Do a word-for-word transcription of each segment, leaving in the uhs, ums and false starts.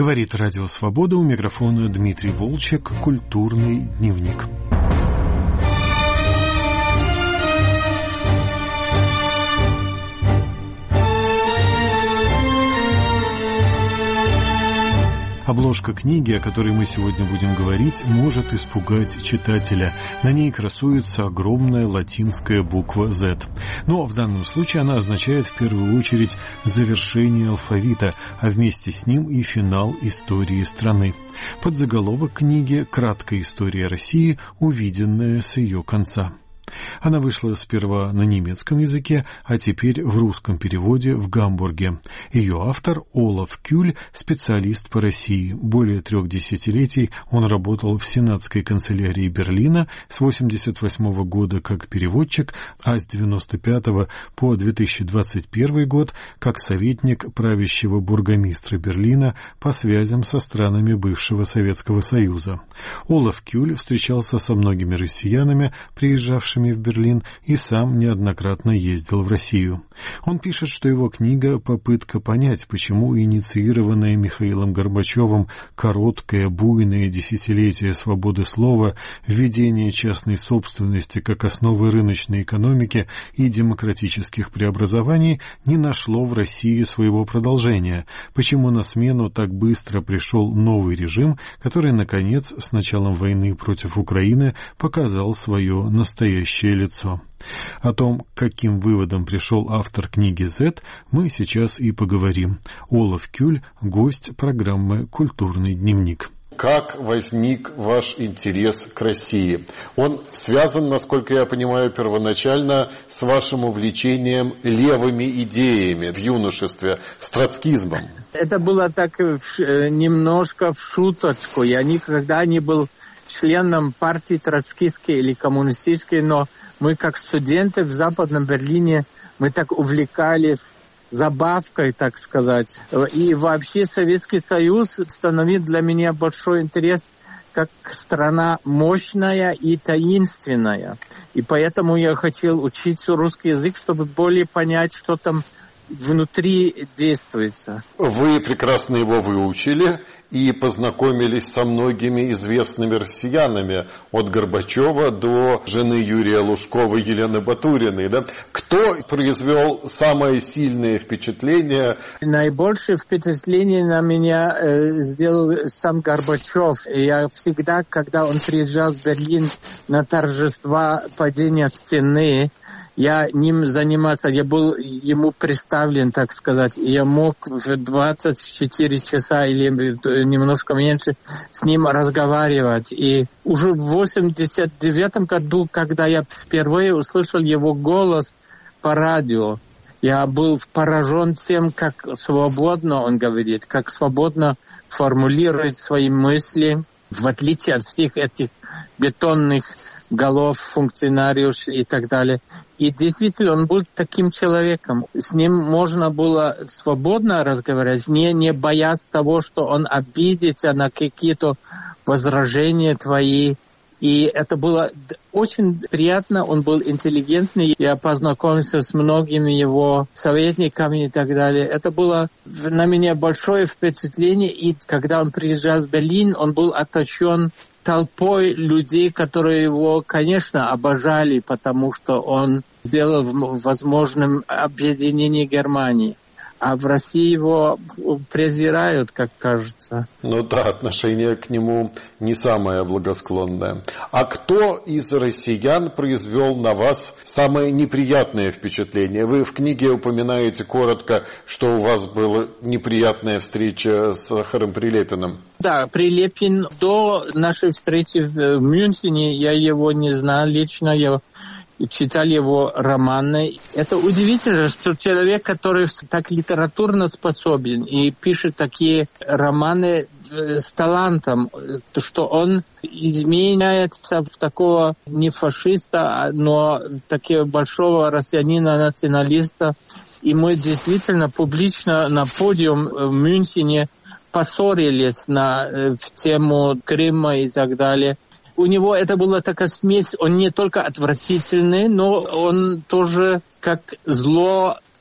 Говорит Радио Свобода, у микрофона Дмитрий Волчек, «Культурный дневник». Обложка книги, о которой мы сегодня будем говорить, может испугать читателя. На ней красуется огромная латинская буква «Z». Но в данном случае она означает в первую очередь завершение алфавита, а вместе с ним и финал истории страны. Подзаголовок книги «Краткая история России, увиденная с ее конца». Она вышла сперва на немецком языке, а теперь в русском переводе в Гамбурге. Ее автор Олаф Кюль, специалист по России. Более трех десятилетий он работал в Сенатской канцелярии Берлина с восемьдесят восьмого года как переводчик, а с девяносто пятого по две тысячи двадцать первый год как советник правящего бургомистра Берлина по связям со странами бывшего Советского Союза. Олаф Кюль встречался со многими россиянами, приезжавшими в Берлин, и сам неоднократно ездил в Россию. Он пишет, что его книга — попытка понять, почему инициированное Михаилом Горбачевым короткое, буйное десятилетие свободы слова, введение частной собственности как основы рыночной экономики и демократических преобразований не нашло в России своего продолжения, почему на смену так быстро пришел новый режим, который, наконец, с началом войны против Украины показал свое настоящее лицо. О том, к каким выводам пришел автор книги «Z», мы сейчас и поговорим. Олаф Кюль, гость программы «Культурный дневник». Как возник ваш интерес к России? Он связан, насколько я понимаю, первоначально с вашим увлечением левыми идеями в юношестве, с троцкизмом. Это было так немножко в шуточку. Я никогда не был членом партии троцкистской или коммунистической, но мы как студенты в Западном Берлине, мы так увлекались забавкой, так сказать. И вообще Советский Союз становил для меня большой интерес как страна мощная и таинственная. И поэтому я хотел учить русский язык, чтобы более понять, что там внутри действуется. Вы прекрасно его выучили и познакомились со многими известными россиянами, от Горбачева до жены Юрия Лужкова Елены Батуриной. Да? Кто произвел самое сильное впечатление? Наибольшее впечатление на меня э, сделал сам Горбачев. Я всегда, когда он приезжал в Берлин на торжества падения стены, я ним заниматься, я был ему представлен, так сказать, и я мог в двадцать четыре часа или немножко меньше с ним разговаривать. И уже в восемьдесят девятом году, когда я впервые услышал его голос по радио, я был поражен тем, как свободно он говорит, как свободно формулирует свои мысли, в отличие от всех этих бетонных голов, функционариев и так далее. И действительно, он был таким человеком. С ним можно было свободно разговаривать, не, не боясь того, что он обидится на какие-то возражения твои. И это было очень приятно, он был интеллигентный. Я познакомился с многими его советниками и так далее. Это было на меня большое впечатление. И когда он приезжал в Берлин, он был оточен толпой людей, которые его, конечно, обожали, потому что он сделал возможным объединение Германии. А в России его презирают, как кажется. Ну да, отношение к нему не самое благосклонное. А кто из россиян произвел на вас самое неприятное впечатление? Вы в книге упоминаете коротко, что у вас была неприятная встреча с Захаром Прилепиным. Да, Прилепин до нашей встречи в Мюнхене, я его не знал лично, я читал его романы. Это удивительно, что человек, который так литературно способен и пишет такие романы с талантом, что он изменяется в такого не фашиста, но такого большого россиянина-националиста. И мы действительно публично на подиум в Мюнхене поссорились на, в тему Крыма и так далее. У него это была такая смесь, он не только отвратительный, но он тоже как зло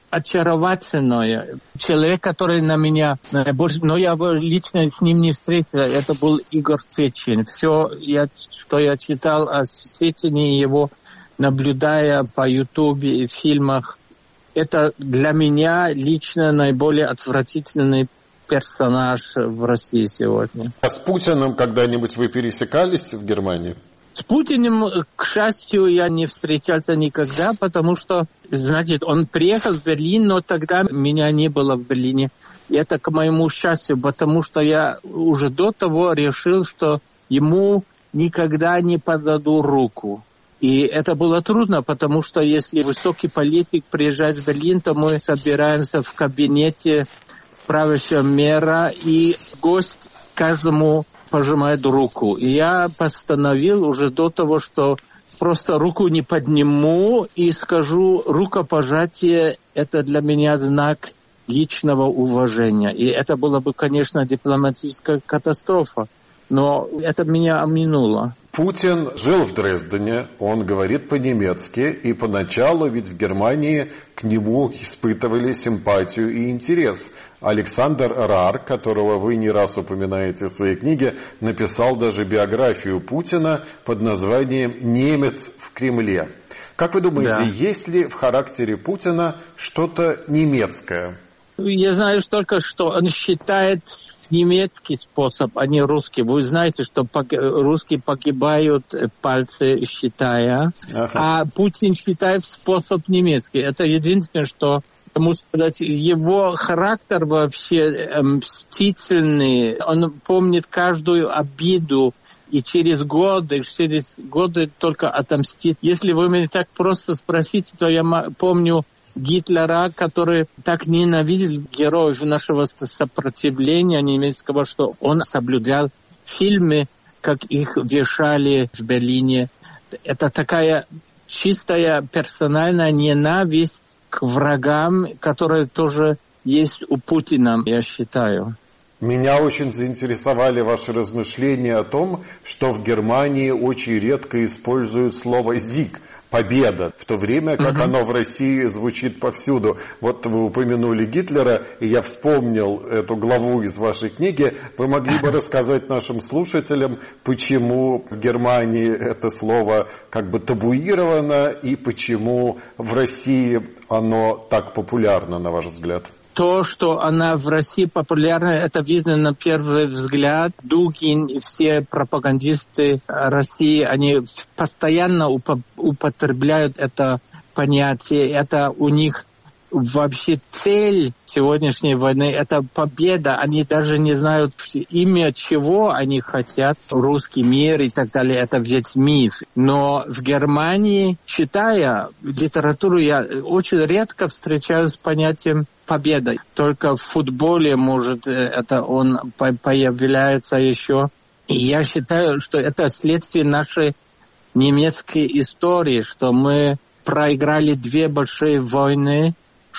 очаровательное. Человек, который на меня больше... Но я лично с ним не встретил. Это был Игорь Сечин. Все, я, что я читал о Сечине, его наблюдая по Ютубе и в фильмах, это для меня лично наиболее отвратительный персонаж в России сегодня. А с Путиным когда-нибудь вы пересекались в Германии? С Путиным, к счастью, я не встречался никогда, потому что, значит, он приехал в Берлин, но тогда меня не было в Берлине. И это к моему счастью, потому что я уже до того решил, что ему никогда не подаду руку. И это было трудно, потому что если высокий политик приезжает в Берлин, то мы собираемся в кабинете правящего мэра, и гость каждому пожимает руку. И я постановил уже до того, что просто руку не подниму и скажу, рукопожатие – это для меня знак личного уважения. И это была бы, конечно, дипломатическая катастрофа. Но это меня оминуло. Путин жил в Дрездене, он говорит по-немецки, и поначалу ведь в Германии к нему испытывали симпатию и интерес. Александр Рар, которого вы не раз упоминаете в своей книге, написал даже биографию Путина под названием «Немец в Кремле». Как вы думаете, да. есть ли в характере Путина что-то немецкое? Я знаю только, что он считает немецкий способ, а не русский. Вы знаете, что русские погибают пальцы, считая, ага. а Путин считает способ немецкий. Это единственное, что, потому сказать, его характер вообще мстительный. Он помнит каждую обиду и через годы, через годы только отомстит. Если вы меня так просто спросите, то я помню Гитлера, который так ненавидел героев нашего сопротивления немецкого, что он соблюдал фильмы, как их вешали в Берлине. Это такая чистая персональная ненависть к врагам, которая тоже есть у Путина, я считаю. Меня очень заинтересовали ваши размышления о том, что в Германии очень редко используют слово «зиг», победа, в то время как uh-huh. оно в России звучит повсюду. Вот вы упомянули Гитлера, и я вспомнил эту главу из вашей книги. Вы могли бы рассказать нашим слушателям, почему в Германии это слово как бы табуировано, и почему в России оно так популярно, на ваш взгляд? То, что она в России популярна, это видно на первый взгляд. Дугин и все пропагандисты России, они постоянно употребляют это понятие. Это у них вообще цель сегодняшней войны, это победа. Они даже не знают имя чего они хотят. Русский мир и так далее, это ведь миф. Но в Германии, читая литературу, я очень редко встречаюсь с понятием победа. Только в футболе, может, это он появляется еще. И я считаю, что это следствие нашей немецкой истории, что мы проиграли две большие войны,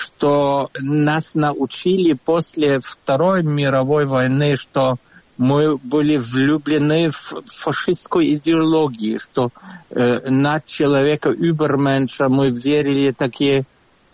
что нас научили после Второй мировой войны, что мы были влюблены в фашистскую идеологию, что э, над человека, übermensch, мы верили такие,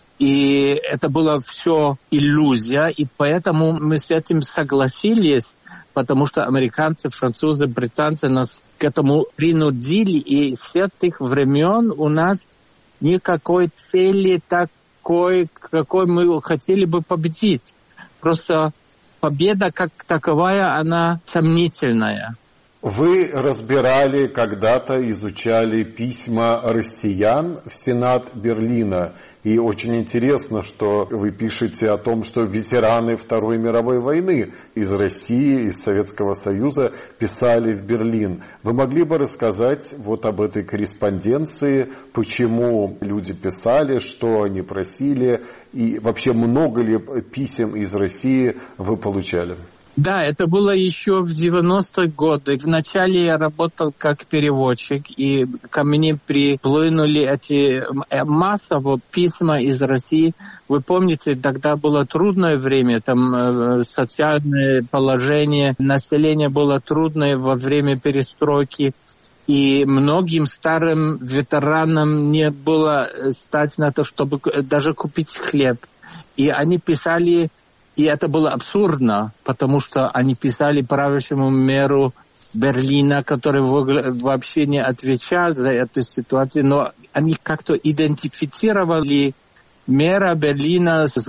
и это была все иллюзия, и поэтому мы с этим согласились, потому что американцы, французы, британцы нас к этому принудили, и с этих времен у нас никакой цели так какой мы хотели бы победить. Просто победа как таковая, она сомнительная. Вы разбирали когда-то, изучали письма россиян в Сенат Берлина. И очень интересно, что вы пишете о том, что ветераны Второй мировой войны из России, из Советского Союза писали в Берлин. Вы могли бы рассказать вот об этой корреспонденции, почему люди писали, что они просили, и вообще много ли писем из России вы получали? Да, это было еще в девяностых годах. Вначале я работал как переводчик, и ко мне приплынули эти массово письма из России. Вы помните, тогда было трудное время, там э, социальное положение населения было трудное во время перестройки, и многим старым ветеранам не было стать на то, чтобы даже купить хлеб. И они писали, и это было абсурдно, потому что они писали правящему мэру Берлина, который вообще не отвечал за эту ситуацию, но они как-то идентифицировали мэра Берлина с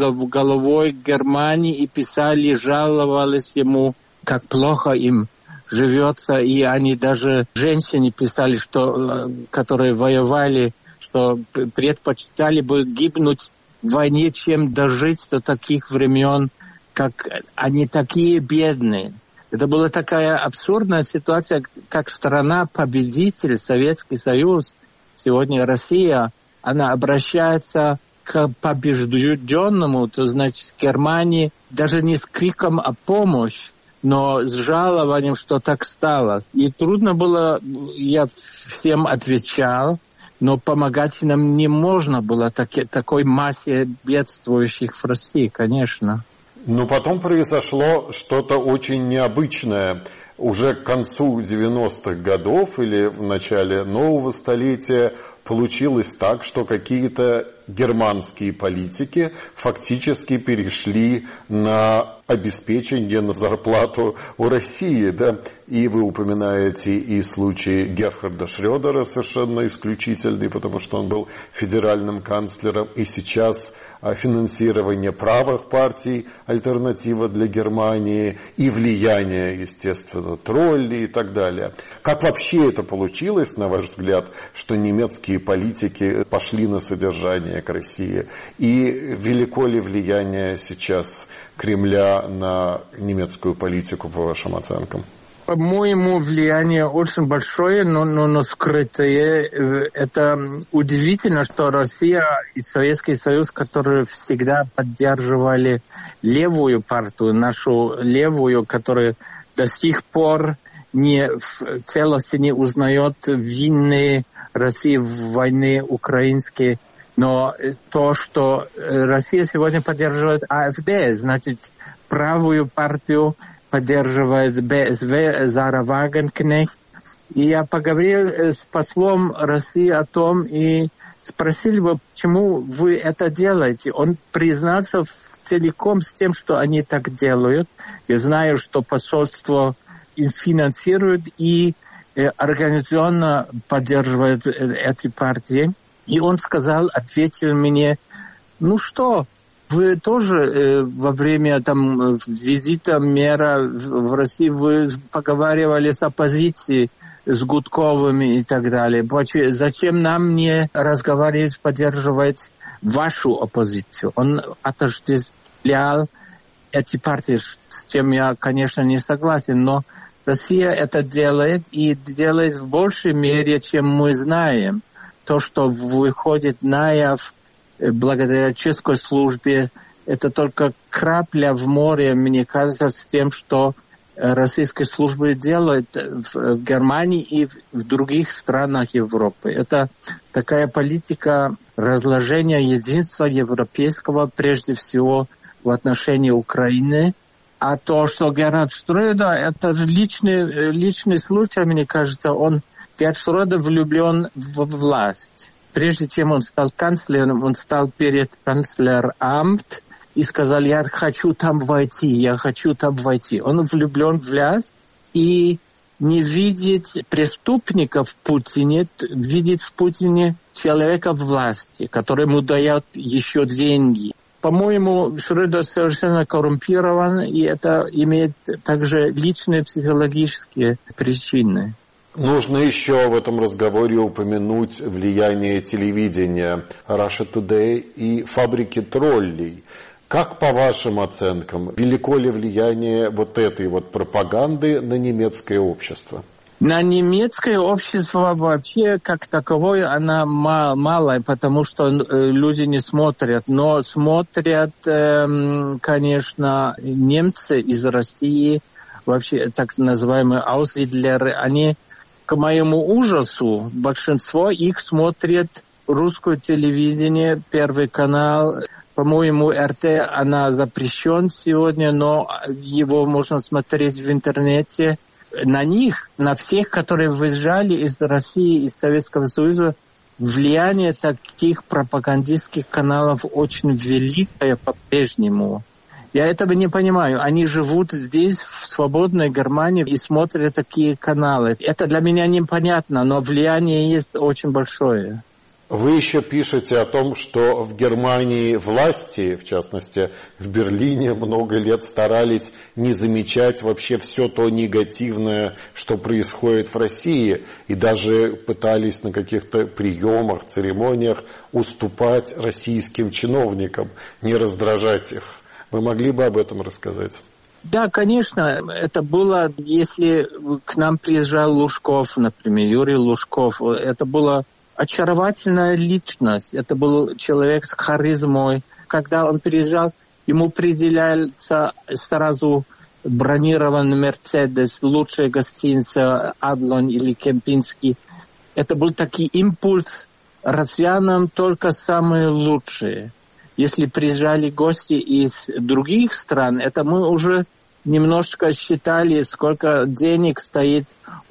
головой Германии и писали, жаловались ему, как плохо им живется, и они даже женщине писали, что, которые воевали, что предпочитали бы гибнуть в войне, чем дожить до таких времен, как они такие бедные. Это была такая абсурдная ситуация, как страна-победитель, Советский Союз, сегодня Россия, она обращается к побежденному, то значит, Германии, даже не с криком о помощи, но с жалованием, что так стало. И трудно было, я всем отвечал, но помогать нам не можно было таки, такой массе бедствующих в России, конечно. Но потом произошло что-то очень необычное. Уже к концу девяностых годов или в начале нового столетия получилось так, что какие-то германские политики фактически перешли на обеспечение, на зарплату у России. Да? И вы упоминаете и случай Герхарда Шрёдера, совершенно исключительный, потому что он был федеральным канцлером, и сейчас финансирование правых партий, альтернатива для Германии, и влияние, естественно, троллей и так далее. Как вообще это получилось, на ваш взгляд, что немецкие политики пошли на содержание к России? И велико ли влияние сейчас Кремля на немецкую политику, по вашим оценкам? По-моему, влияние очень большое, но, но, но скрытое. Это удивительно, что Россия и Советский Союз, которые всегда поддерживали левую партию, нашу левую, которая до сих пор не в целости не узнает вины России в войне украинской. Но то, что Россия сегодня поддерживает АФД, значит, правую партию, поддерживает БСВ, Зара Вагенкнехт. И я поговорил с послом России о том и спросил его, почему вы это делаете. Он признался целиком с тем, что они так делают. Я знаю, что посольство им финансирует и организационно поддерживает эти партии. И он сказал, ответил мне, ну что, вы тоже э, во время там, визита мэра в России вы поговаривали с оппозицией, с Гудковыми и так далее. Зачем нам не разговаривать, поддерживать вашу оппозицию? Он отождествлял эти партии, с чем я, конечно, не согласен, но Россия это делает и делает в большей мере, чем мы знаем. То, что выходит наяву благодаря чешской службе, это только капля в море, мне кажется, с тем, что российские службы делают в Германии и в других странах Европы. Это такая политика разложения единства европейского, прежде всего в отношении Украины. А то, что Герхард Шрёдер, это личный, личный случай, мне кажется, он, Герхард Шрёдер влюблен в власть. Прежде чем он стал канцлером, он стал перед канцлерамт и сказал, я хочу там войти, я хочу там войти. Он влюблен в власть и не видит преступника в Путине, видит в Путине человека власти, который ему дает еще деньги. По-моему, Шрёдер совершенно коррумпирован, и это имеет также личные психологические причины. Нужно еще в этом разговоре упомянуть влияние телевидения Russia Today и фабрики троллей. Как, по вашим оценкам, велико ли влияние вот этой вот пропаганды на немецкое общество? На немецкое общество вообще как таковое она мал, малое, потому что люди не смотрят. Но смотрят, эм, конечно, немцы из России, вообще так называемые аусвидлеры, они, к моему ужасу, большинство их смотрят русское телевидение, Первый канал. По-моему, эр тэ, она запрещен сегодня, но его можно смотреть в интернете. На них, на всех, которые выезжали из России, из Советского Союза, влияние таких пропагандистских каналов очень великое по-прежнему. Я этого не понимаю. Они живут здесь, в свободной Германии, и смотрят такие каналы. Это для меня непонятно, но влияние есть очень большое. Вы еще пишете о том, что в Германии власти, в частности в Берлине, много лет старались не замечать вообще все то негативное, что происходит в России, и даже пытались на каких-то приемах, церемониях уступать российским чиновникам, не раздражать их. Вы могли бы об этом рассказать? Да, конечно, это было, если к нам приезжал Лужков, например, Юрий Лужков, это было очаровательная личность, это был человек с харизмой. Когда он приезжал, ему определялся сразу бронированный Мерседес, лучшая гостиница Адлон или Кемпинский. Это был такой импульс россиянам только самые лучшие. Если приезжали гости из других стран, это мы уже немножко считали, сколько денег стоит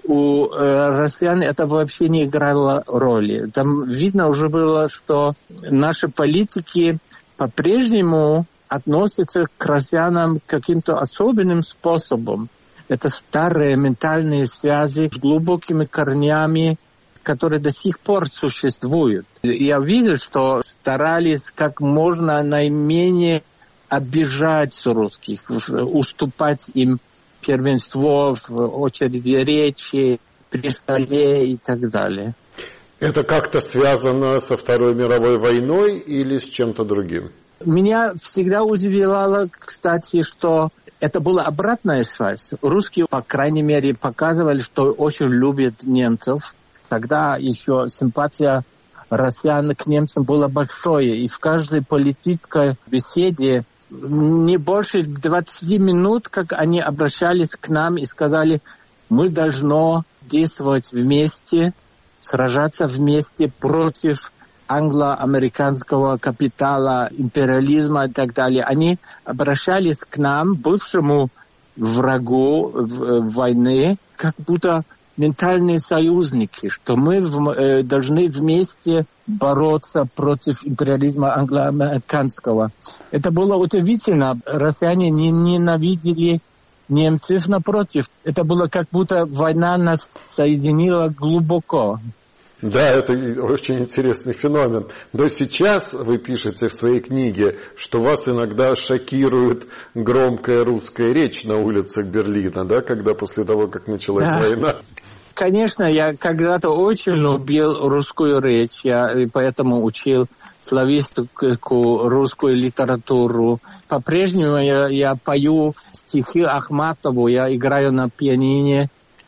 у э, россиян, это вообще не играло роли. Там видно уже было, что наши политики по-прежнему относятся к россиянам каким-то особенным способом. Это старые ментальные связи с глубокими корнями, которые до сих пор существуют. Я видел, что старались как можно наименее обижать русских, уступать им первенство в очереди речи, при столе и так далее. Это как-то связано со Второй мировой войной или с чем-то другим? Меня всегда удивляло, кстати, что это была обратная связь. Русские, по крайней мере, показывали, что очень любят немцев. Тогда еще симпатия россиян к немцам была большая. И в каждой политической беседе не больше двадцати минут, как они обращались к нам и сказали, мы должны действовать вместе, сражаться вместе против англо-американского капитала, империализма и так далее. Они обращались к нам, бывшему врагу войны, как будто ментальные союзники, что мы э, должны вместе бороться против империализма англо-американского. Это было удивительно. Россияне не ненавидели немцев, напротив. Это было как будто война нас соединила глубоко. Да, это очень интересный феномен. Но сейчас вы пишете в своей книге, что вас иногда шокирует громкая русская речь на улицах Берлина, да, когда после того, как началась да. война. Конечно, я когда-то очень любил русскую речь, я и поэтому учил славистику, русскую литературу. По-прежнему я, я пою стихи Ахматову, я играю на пианино.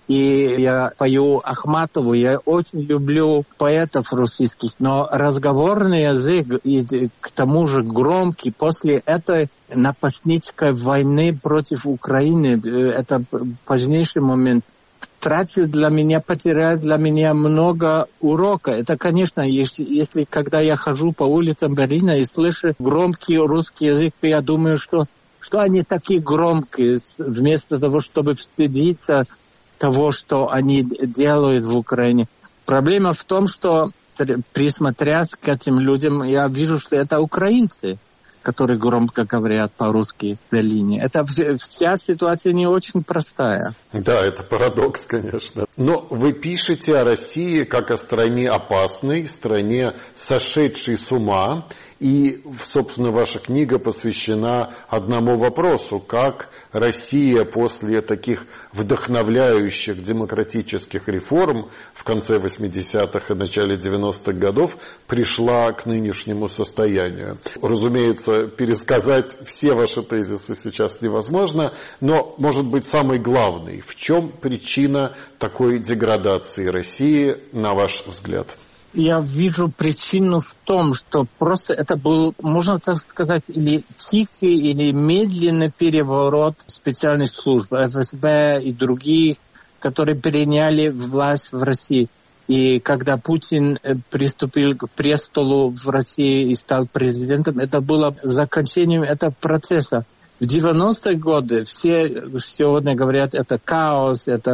И я пою Ахматову, я очень люблю поэтов российских, но разговорный язык, и к тому же громкий, после этой напастнической войны против Украины, это важнейший момент, тратил для меня, потерял для меня много урока. Это, конечно, если, если когда я хожу по улицам Берлина и слышу громкий русский язык, то я думаю, что, что они такие громкие, вместо того, чтобы стыдиться того, что они делают в Украине. Проблема в том, что, присмотрясь к этим людям, я вижу, что это украинцы, которые громко говорят по-русски в Берлине. Это вся ситуация не очень простая. Да, это парадокс, конечно. Но вы пишете о России как о стране опасной, стране сошедшей с ума. И, собственно, ваша книга посвящена одному вопросу, как Россия после таких вдохновляющих демократических реформ в конце восьмидесятых и начале девяностых годов пришла к нынешнему состоянию. Разумеется, пересказать все ваши тезисы сейчас невозможно, но, может быть, самый главный, в чем причина такой деградации России, на ваш взгляд? Я вижу причину в том, что просто это был, можно так сказать, или тихий, или медленный переворот специальных служб, эф эс бэ и других, которые переняли власть в России. И когда Путин приступил к престолу в России и стал президентом, это было закончением этого процесса. В девяностые годы все сегодня говорят, это хаос, это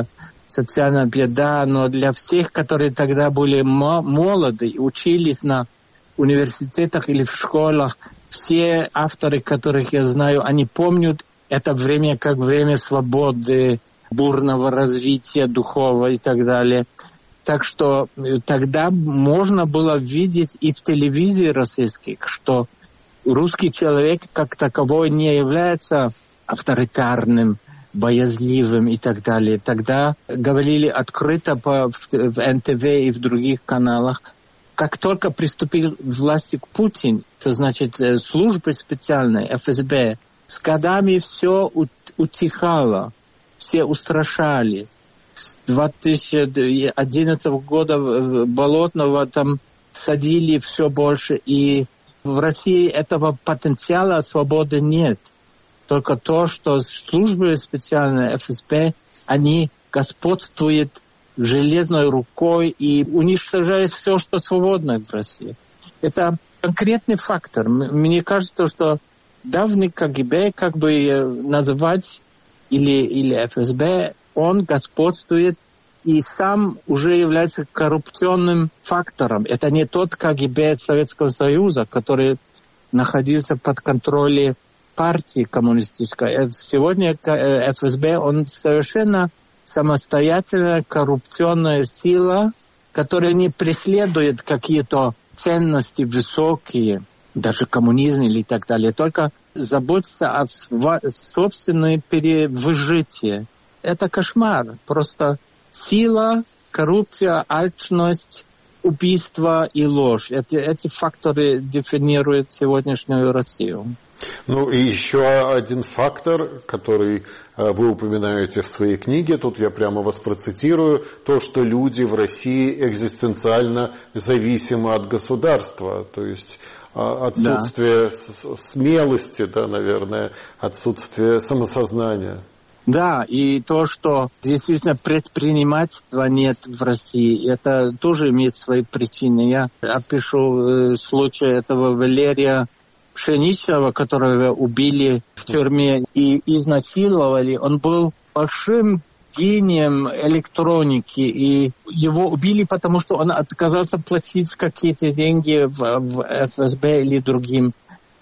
социальная беда, но для всех, которые тогда были молоды, учились на университетах или в школах, все авторы, которых я знаю, они помнят это время как время свободы, бурного развития духовного и так далее. Так что тогда можно было видеть и в телевизии российских, что русский человек как таковой не является авторитарным, боязливым и так далее. Тогда говорили открыто по, в, в эн тэ вэ и в других каналах. Как только приступил к власти Путин, то значит службы специальные, эф эс бэ, с годами все утихало, все устрашались. С две тысячи одиннадцатого года Болотного там садили все больше, и в России этого потенциала свободы нет. Только то, что службы специальные эф эс бэ, они господствуют железной рукой и уничтожают все, что свободно в России. Это конкретный фактор. Мне кажется, что давний ка гэ бэ, как бы называть, или, или эф эс бэ, он господствует и сам уже является коррупционным фактором. Это не тот ка гэ бэ Советского Союза, который находился под контролем партии коммунистической. Сегодня эф эс бэ, он совершенно самостоятельная коррупционная сила, которая не преследует какие-то ценности высокие, даже коммунизм или так далее, только заботится о собственном перевыжитии. Это кошмар. Просто сила, коррупция, алчность, убийство и ложь. Эти, эти факторы дефинируют сегодняшнюю Россию. Ну и еще один фактор, который вы упоминаете в своей книге, тут я прямо вас процитирую, то, что люди в России экзистенциально зависимы от государства, то есть отсутствие да. смелости, да, наверное, отсутствие самосознания. Да, и то, что действительно предпринимательства нет в России, это тоже имеет свои причины. Я опишу э, случай этого Валерия Пшеничного, которого убили в тюрьме и изнасиловали. Он был большим гением электроники, и его убили, потому что он отказался платить какие-то деньги в, в эф эс бэ или другим.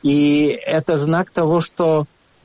И это знак того, что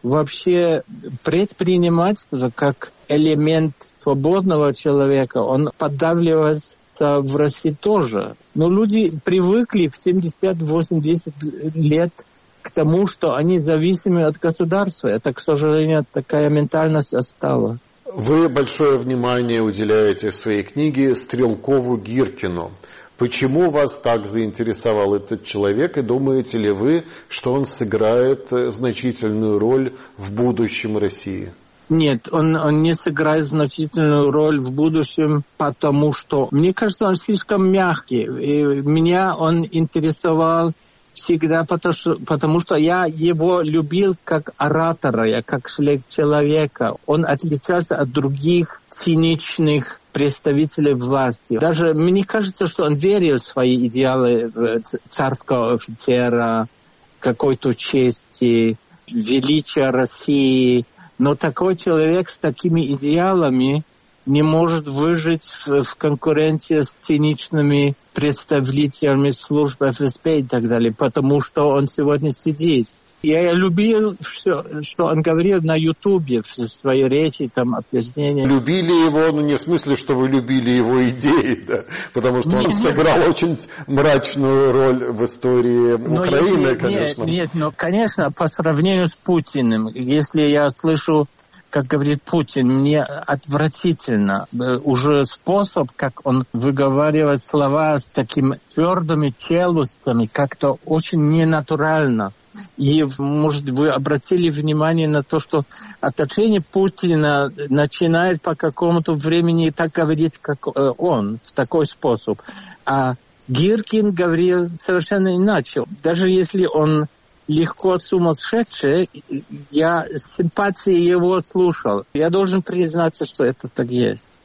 вообще предпринимательство как элемент свободного человека, он поддавливается в России тоже. Но люди привыкли в семьдесят-восемьдесят лет к тому, что они зависимы от государства. Это, к сожалению, такая ментальность осталась. Вы большое внимание уделяете в своей книге Стрелкову Гиркину. Почему вас так заинтересовал этот человек, и думаете ли вы, что он сыграет значительную роль в будущем России? Нет, он, он не сыграет значительную роль в будущем, потому что, мне кажется, он слишком мягкий. И меня он интересовал всегда, потому что, потому что я его любил как оратора, я как человека. Он отличался от других циничных представителей власти. Даже мне кажется, что он верил в свои идеалы царского офицера, какой-то чести, величия России. Но такой человек с такими идеалами не может выжить в, в конкуренции с циничными представителями служб эф эс бэ и так далее, потому что он сегодня сидит. Я любил все, что он говорил на Ютубе, в своей речи, там, объяснения. Любили его, ну не в смысле, что вы любили его идеи, да, потому что нет, он нет. сыграл очень мрачную роль в истории но Украины, если, конечно. Нет, нет, но, конечно, по сравнению с Путиным, если я слышу, как говорит Путин, мне отвратительно уже способ, как он выговаривает слова с такими твердыми челюстями, как-то очень ненатурально. И, может, вы обратили внимание на то, что отношение Путина начинает по какому-то времени так говорить, как он, в такой способ. А Гиркин говорил совершенно иначе. Даже если он легко сумасшедший, я с симпатией его слушал. Я должен признаться, что это так есть.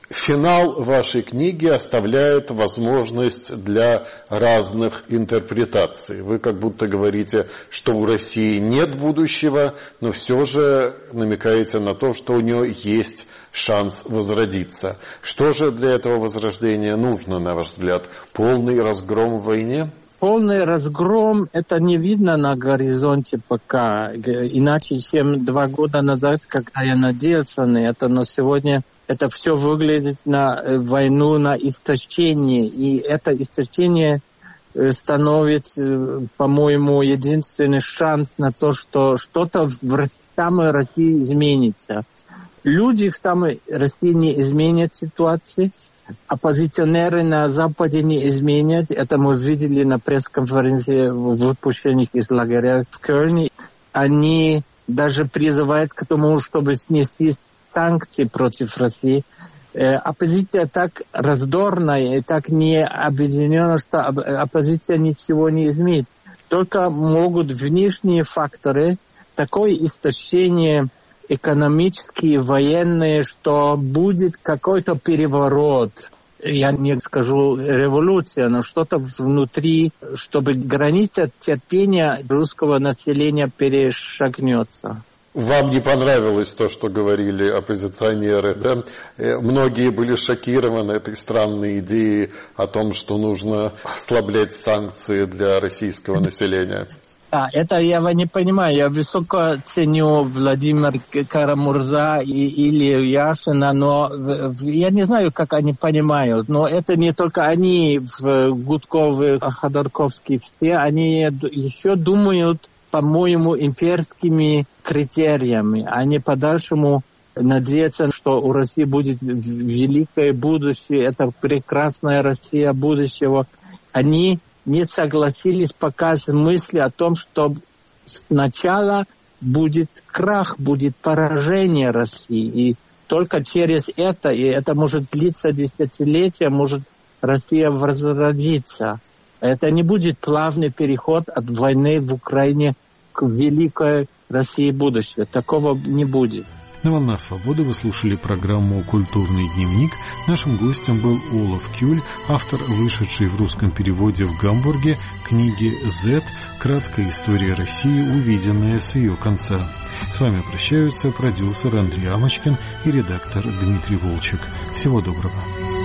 Финал вашей книги оставляет возможность для разных интерпретаций. Вы как будто говорите, что у России нет будущего, но все же намекаете на то, что у нее есть шанс возродиться. Что же для этого возрождения нужно, на ваш взгляд? Полный разгром в войне? Полный разгром, это не видно на горизонте пока. Иначе, чем два года назад, когда я надеялся на это, но сегодня это все выглядит на войну, на истощение. И это истощение становится, по-моему, единственный шанс на то, что что-то в самой России изменится. Люди в самой России не изменят ситуацию. Оппозиционеры на Западе не изменят. Это мы видели на пресс-конференции выпущенных из лагеря в Кёльне. Они даже призывают к тому, чтобы снести санкции против России. Оппозиция так раздорная и так не объединена, что оппозиция ничего не изменит. Только могут внешние факторы, такое истощение экономические, военные, что будет какой-то переворот. Я не скажу революция, но что-то внутри, чтобы граница терпения русского населения перешагнется. Вам не понравилось то, что говорили оппозиционеры, да? Многие были шокированы этой странной идеей о том, что нужно ослаблять санкции для российского населения. Да, это я не понимаю. Я высоко ценю Владимира Карамурза и Илью Яшина, но я не знаю, как они понимают. Но это не только они, Гудков и Ходорковский, все, они еще думают, по-моему, имперскими критериями. Они по-дальшему надеются, что у России будет великое будущее, это прекрасная Россия будущего. Они не согласились пока с мыслью о том, что сначала будет крах, будет поражение России. И только через это, и это может длиться десятилетия, может Россия возродиться. Это не будет плавный переход от войны в Украине к великой России будущего. Такого не будет. На «Волнах Свободы» вы слушали программу «Культурный дневник». Нашим гостем был Олаф Кюль, автор вышедшей в русском переводе в Гамбурге книги «Зет. Краткая история России, увиденная с ее конца». С вами прощаются продюсер Андрей Амочкин и редактор Дмитрий Волчек. Всего доброго.